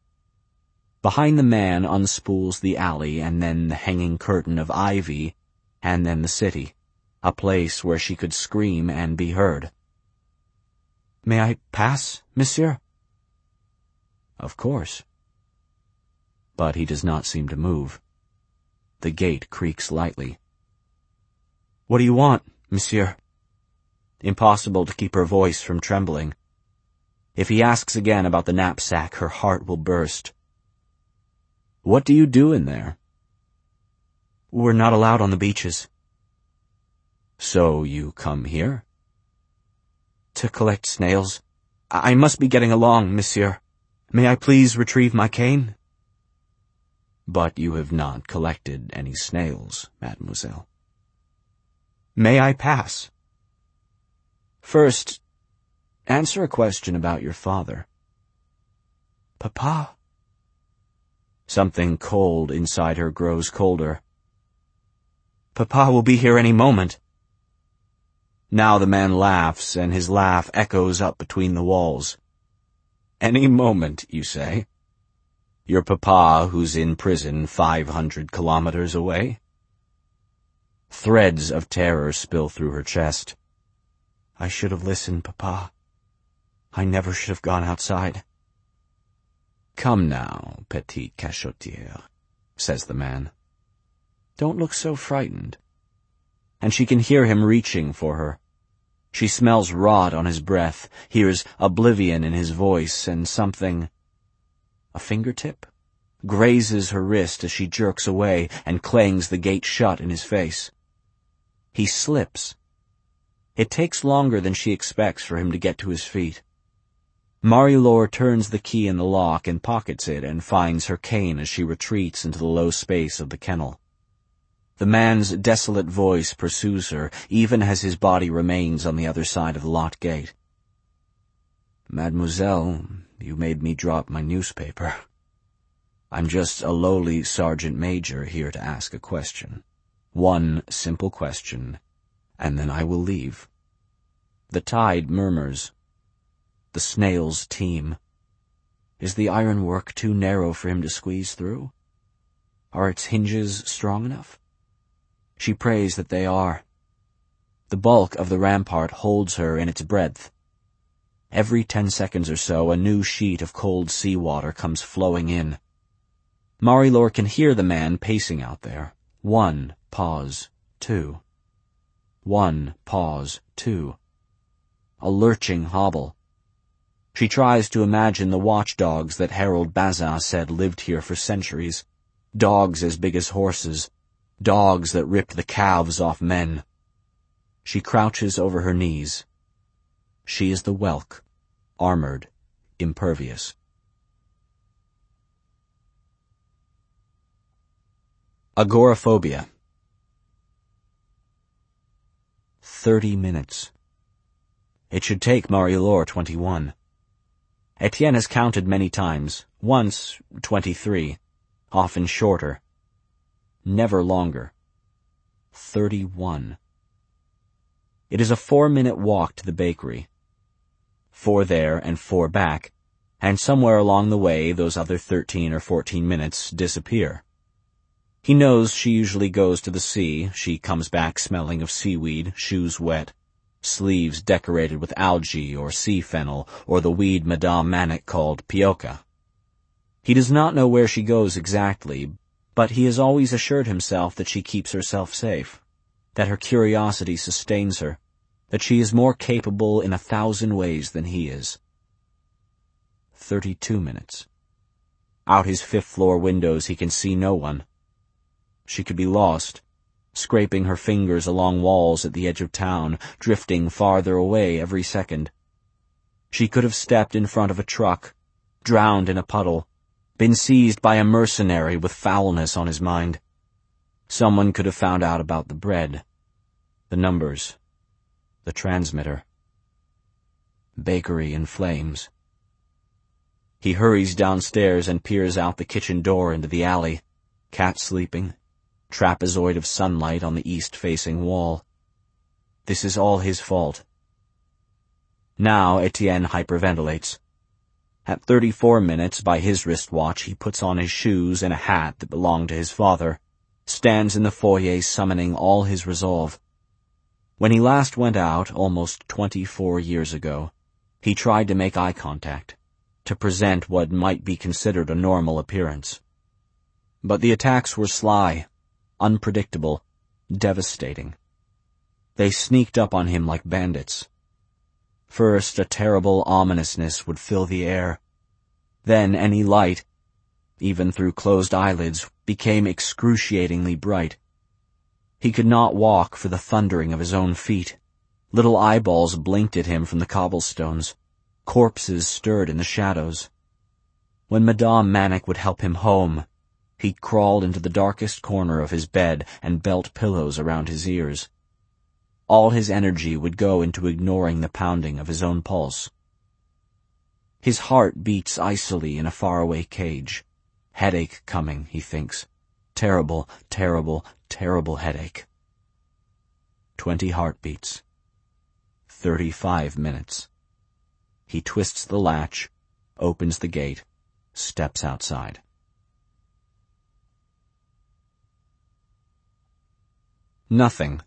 Behind the man unspools the alley and then the hanging curtain of ivy and then the city, a place where she could scream and be heard. "May I pass, monsieur?" "Of course." But he does not seem to move. The gate creaks lightly. "What do you want, monsieur?" Impossible to keep her voice from trembling. If he asks again about the knapsack, her heart will burst. "What do you do in there?" "We're not allowed on the beaches." "So you come here?" "To collect snails. I must be getting along, monsieur. May I please retrieve my cane?" "But you have not collected any snails, mademoiselle." "May I pass?" "First, answer a question about your father." "Papa?" Something cold inside her grows colder. "Papa will be here any moment." Now the man laughs, and his laugh echoes up between the walls. "Any moment, you say? Your papa who's in prison 500 kilometers away?" Threads of terror spill through her chest. "I should have listened, Papa. I never should have gone outside." "Come now, petite cachotière," says the man. "Don't look so frightened." And she can hear him reaching for her. She smells rot on his breath, hears oblivion in his voice, and something, a fingertip, grazes her wrist as she jerks away and clangs the gate shut in his face. He slips. It takes longer than she expects for him to get to his feet. Marie-Laure turns the key in the lock and pockets it and finds her cane as she retreats into the low space of the kennel. The man's desolate voice pursues her, even as his body remains on the other side of the locked gate. "Mademoiselle, you made me drop my newspaper. I'm just a lowly sergeant major here to ask a question. One simple question, and then I will leave." The tide murmurs. The snails teem. Is the ironwork too narrow for him to squeeze through? Are its hinges strong enough? She prays that they are. The bulk of the rampart holds her in its breadth, Every 10 seconds or so, a new sheet of cold seawater comes flowing in. Marie-Laure can hear the man pacing out there. 1, pause, 2. 1, pause, 2. A lurching hobble. She tries to imagine the watchdogs that Harold Bazin said lived here for centuries. Dogs as big as horses. Dogs that ripped the calves off men. She crouches over her knees. She is the whelk, armored, impervious. Agoraphobia. 30 minutes. It should take Marie-Laure 21. Etienne has counted many times, once 23, often shorter. Never longer. 31. It is a 4-minute walk to the bakery. 4 there and 4 back, and somewhere along the way those other 13 or 14 minutes disappear. He knows she usually goes to the sea. She comes back smelling of seaweed, shoes wet, sleeves decorated with algae or sea fennel or the weed Madame Manic called pioca. He does not know where she goes exactly, but he has always assured himself that she keeps herself safe, that her curiosity sustains her, that she is more capable in 1,000 ways than he is. 32 minutes. Out his 5th-floor windows he can see no one. She could be lost, scraping her fingers along walls at the edge of town, drifting farther away every second. She could have stepped in front of a truck, drowned in a puddle, been seized by a mercenary with foulness on his mind. Someone could have found out about the bread, the numbers, the transmitter. Bakery in flames. He hurries downstairs and peers out the kitchen door into the alley. Cat sleeping. Trapezoid of sunlight on the east-facing wall. This is all his fault. Now Etienne hyperventilates. At 34 minutes, by his wristwatch, he puts on his shoes and a hat that belonged to his father, stands in the foyer summoning all his resolve. When he last went out, almost 24 years ago, he tried to make eye contact, to present what might be considered a normal appearance. But the attacks were sly, unpredictable, devastating. They sneaked up on him like bandits. First, a terrible ominousness would fill the air. Then any light, even through closed eyelids, became excruciatingly bright. He could not walk for the thundering of his own feet. Little eyeballs blinked at him from the cobblestones. Corpses stirred in the shadows. When Madame Manic would help him home, he crawled into the darkest corner of his bed and belt pillows around his ears. All his energy would go into ignoring the pounding of his own pulse. His heart beats icily in a faraway cage. Headache coming, he thinks. Terrible, terrible, terrible headache. 20 heartbeats. 35 minutes. He twists the latch, opens the gate, steps outside. Nothing.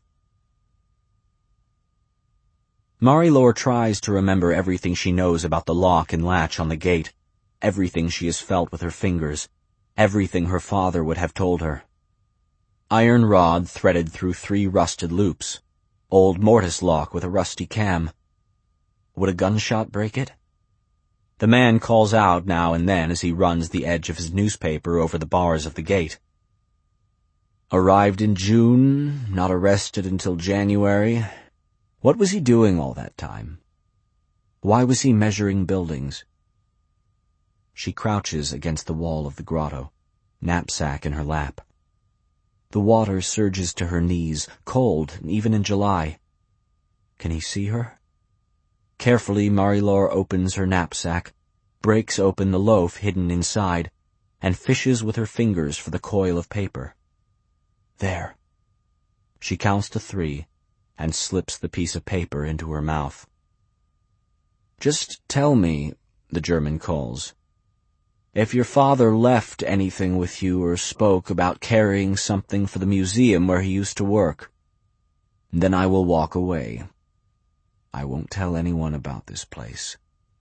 Marie-Laure tries to remember everything she knows about the lock and latch on the gate, everything she has felt with her fingers, everything her father would have told her. Iron rod threaded through 3 rusted loops, old mortise lock with a rusty cam. Would a gunshot break it? The man calls out now and then as he runs the edge of his newspaper over the bars of the gate. Arrived in June, not arrested until January. What was he doing all that time? Why was he measuring buildings? She crouches against the wall of the grotto, knapsack in her lap. The water surges to her knees, cold, even in July. Can he see her? Carefully, Marie-Laure opens her knapsack, breaks open the loaf hidden inside, and fishes with her fingers for the coil of paper. There. She counts to 3 and slips the piece of paper into her mouth. Just tell me, the German calls, if your father left anything with you or spoke about carrying something for the museum where he used to work. Then I will walk away. I won't tell anyone about this place.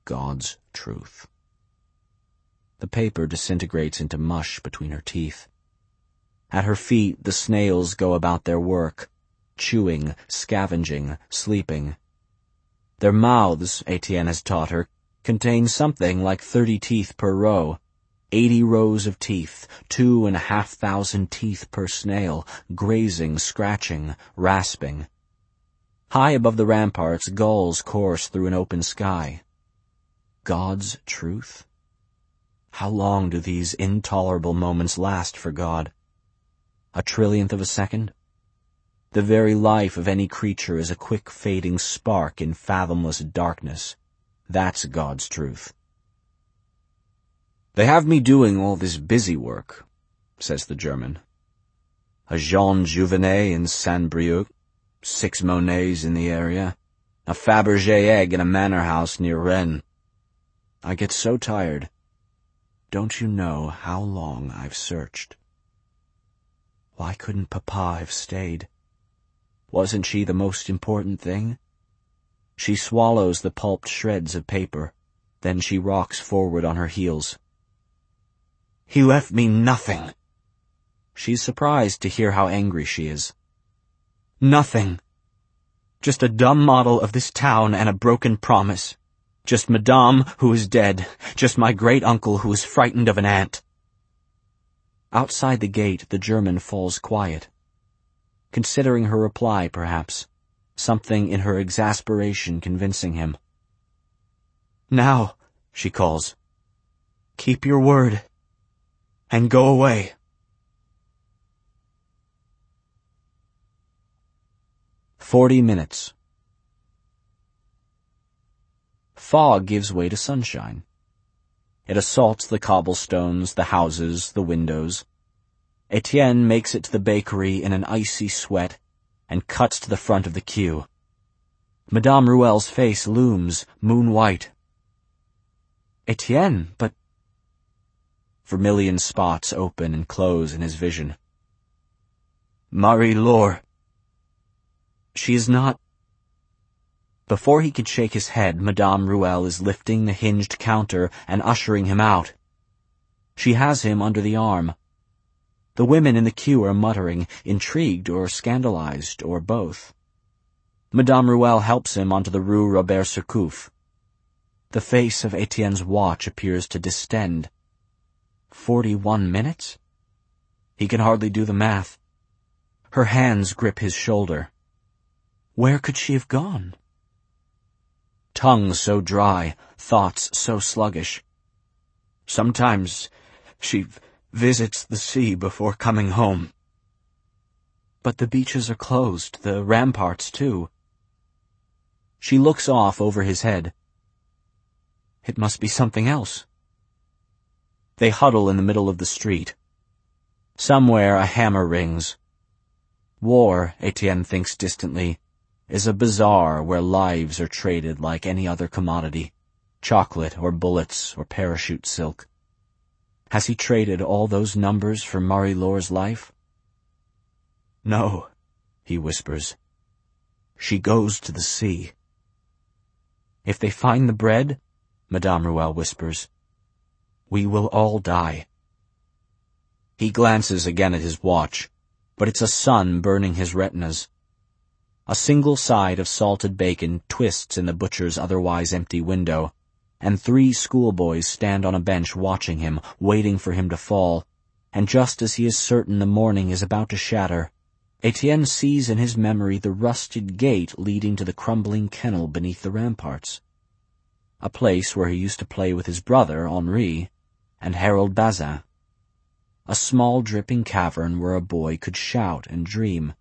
God's truth. The paper disintegrates into mush between her teeth. At her feet, the snails go about their work, chewing, scavenging, sleeping. Their mouths, Etienne has taught her, contain something like 30 teeth per row, 80 rows of teeth, 2,500 teeth per snail, grazing, scratching, rasping. High above the ramparts, gulls course through an open sky. God's truth? How long do these intolerable moments last for God? A trillionth of a second? The very life of any creature is a quick fading spark in fathomless darkness. That's God's truth. "They have me doing all this busy work," says the German. "A Jean Jouvenet in Saint-Brieuc, 6 Monets in the area, a Fabergé egg in a manor house near Rennes. I get so tired. Don't you know how long I've searched? Why couldn't Papa have stayed? Wasn't she the most important thing?" She swallows the pulped shreds of paper. Then she rocks forward on her heels. "He left me nothing." She's surprised to hear how angry she is. "Nothing. Just a dumb model of this town and a broken promise. Just Madame, who is dead. Just my great-uncle, who is frightened of an ant." Outside the gate, the German falls quiet. Considering her reply, perhaps, something in her exasperation convincing him. "Now," she calls, "keep your word, and go away." 40 minutes. Fog gives way to sunshine. It assaults the cobblestones, the houses, the windows. Etienne makes it to the bakery in an icy sweat and cuts to the front of the queue. Madame Rouel's face looms, moon-white. "Etienne, but—" Vermilion spots open and close in his vision. "Marie-Laure. She is not—" Before he can shake his head, Madame Rouel is lifting the hinged counter and ushering him out. She has him under the arm. The women in the queue are muttering, intrigued or scandalized, or both. Madame Rouel helps him onto the Rue Robert-Surcouf. The face of Etienne's watch appears to distend. 41 minutes? He can hardly do the math. Her hands grip his shoulder. Where could she have gone? Tongue so dry, thoughts so sluggish. Sometimes she visits the sea before coming home. But the beaches are closed, the ramparts too. She looks off over his head. It must be something else. They huddle in the middle of the street. Somewhere a hammer rings. War, Etienne thinks distantly, is a bazaar where lives are traded like any other commodity, chocolate or bullets or parachute silk. Has he traded all those numbers for Marie-Laure's life? No, he whispers. She goes to the sea. If they find the bread, Madame Rouel whispers, we will all die. He glances again at his watch, but it's a sun burning his retinas. A single side of salted bacon twists in the butcher's otherwise empty window, and 3 schoolboys stand on a bench watching him, waiting for him to fall, and just as he is certain the morning is about to shatter, Etienne sees in his memory the rusted gate leading to the crumbling kennel beneath the ramparts, a place where he used to play with his brother, Henri, and Harold Bazin, a small dripping cavern where a boy could shout and dream.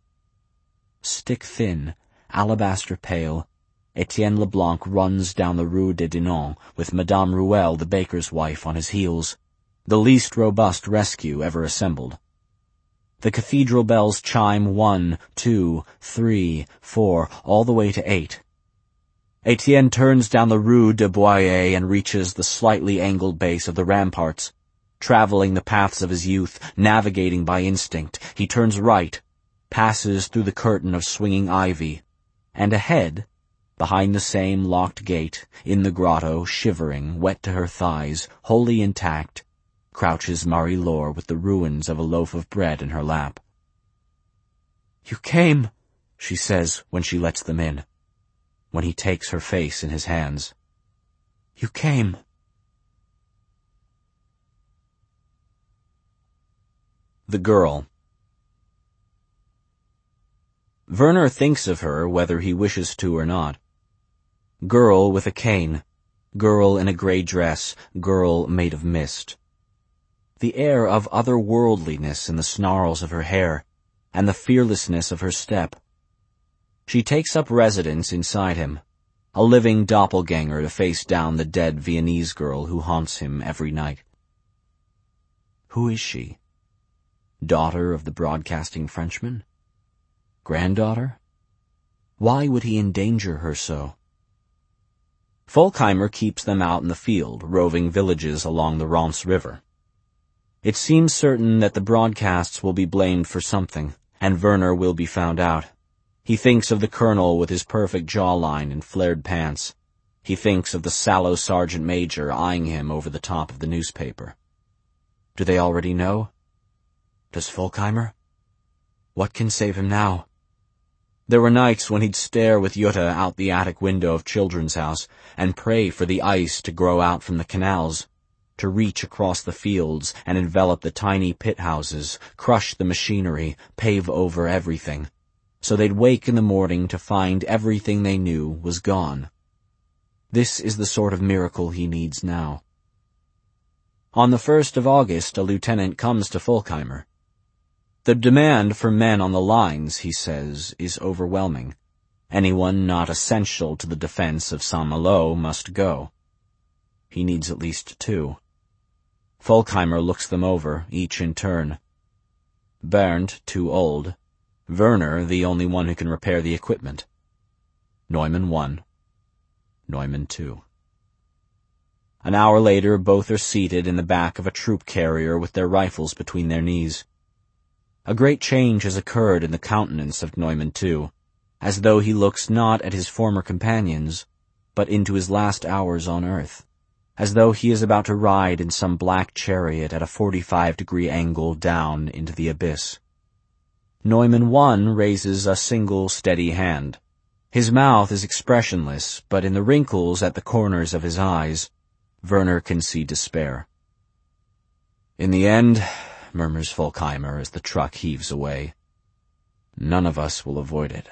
Stick-thin, alabaster pale, Etienne Leblanc runs down the Rue de Dinan with Madame Rouel, the baker's wife, on his heels, the least robust rescue ever assembled. The cathedral bells chime 1, 2, 3, 4, all the way to 8. Etienne turns down the Rue de Boyer and reaches the slightly angled base of the ramparts. Traveling the paths of his youth, navigating by instinct, he turns right, passes through the curtain of swinging ivy, and ahead, Behind the same locked gate, in the grotto, shivering, wet to her thighs, wholly intact, crouches Marie-Laure with the ruins of a loaf of bread in her lap. "You came," she says when she lets them in, when he takes her face in his hands. "You came." The girl. Werner thinks of her whether he wishes to or not. Girl with a cane, girl in a gray dress, girl made of mist. The air of otherworldliness in the snarls of her hair, and the fearlessness of her step. She takes up residence inside him, a living doppelganger to face down the dead Viennese girl who haunts him every night. Who is she? Daughter of the broadcasting Frenchman? Granddaughter? Why would he endanger her so? Folkheimer keeps them out in the field, roving villages along the Rance River. It seems certain that the broadcasts will be blamed for something, and Werner will be found out. He thinks of the colonel with his perfect jawline and flared pants. He thinks of the sallow sergeant major eyeing him over the top of the newspaper. Do they already know? Does Folkheimer? What can save him now? There were nights when he'd stare with Jutta out the attic window of Children's House and pray for the ice to grow out from the canals, to reach across the fields and envelop the tiny pit houses, crush the machinery, pave over everything, so they'd wake in the morning to find everything they knew was gone. This is the sort of miracle he needs now. On the 1st of August, a lieutenant comes to Folkheimer. The demand for men on the lines, he says, is overwhelming. Anyone not essential to the defense of Saint-Malo must go. He needs at least 2. Folkheimer looks them over, each in turn. Bernd, too old. Werner, the only one who can repair the equipment. Neumann 1. Neumann 2. An hour later, both are seated in the back of a troop carrier with their rifles between their knees. A great change has occurred in the countenance of Neumann 2, as though he looks not at his former companions, but into his last hours on earth, as though he is about to ride in some black chariot at a 45-degree angle down into the abyss. Neumann 1 raises a single steady hand. His mouth is expressionless, but in the wrinkles at the corners of his eyes, Werner can see despair. "In the end," murmurs Folkheimer as the truck heaves away, "none of us will avoid it."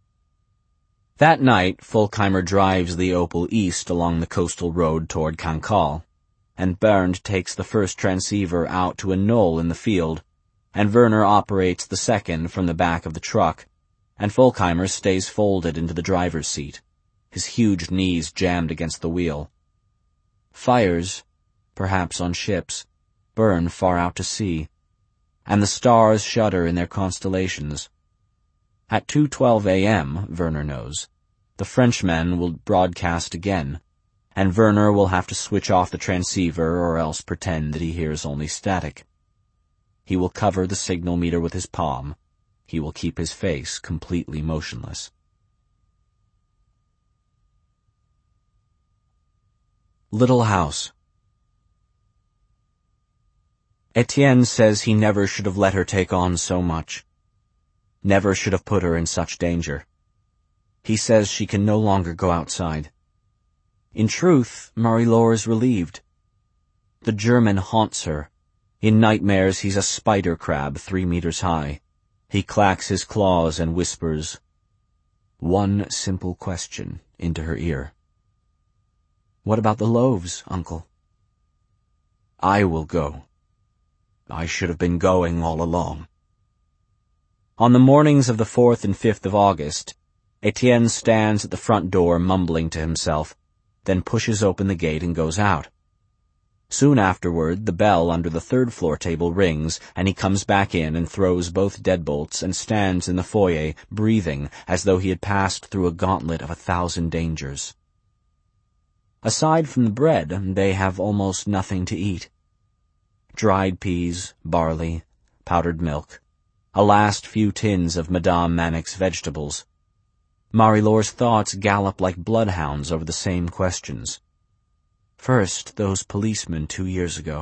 That night, Folkheimer drives the Opel east along the coastal road toward Cancale, and Bernd takes the first transceiver out to a knoll in the field, and Werner operates the second from the back of the truck, and Folkheimer stays folded into the driver's seat, his huge knees jammed against the wheel. Fires, perhaps on ships, burn far out to sea, and the stars shudder in their constellations. At 2:12 a.m., Werner knows, the Frenchmen will broadcast again, and Werner will have to switch off the transceiver or else pretend that he hears only static. He will cover the signal meter with his palm. He will keep his face completely motionless. Little House. Etienne says he never should have let her take on so much. Never should have put her in such danger. He says she can no longer go outside. In truth, Marie-Laure is relieved. The German haunts her. In nightmares he's a spider crab 3 meters high. He clacks his claws and whispers one simple question into her ear. "What about the loaves, Uncle?" "I will go. I should have been going all along." On the mornings of the 4th and 5th of August, Etienne stands at the front door mumbling to himself, then pushes open the gate and goes out. Soon afterward, the bell under the 3rd-floor table rings, and he comes back in and throws both deadbolts and stands in the foyer, breathing as though he had passed through a gauntlet of 1,000 dangers. Aside from the bread, they have almost nothing to eat. Dried peas, barley, powdered milk, a last few tins of Madame Mannix vegetables. Marie-Laure's thoughts gallop like bloodhounds over the same questions. First, those policemen 2 years ago.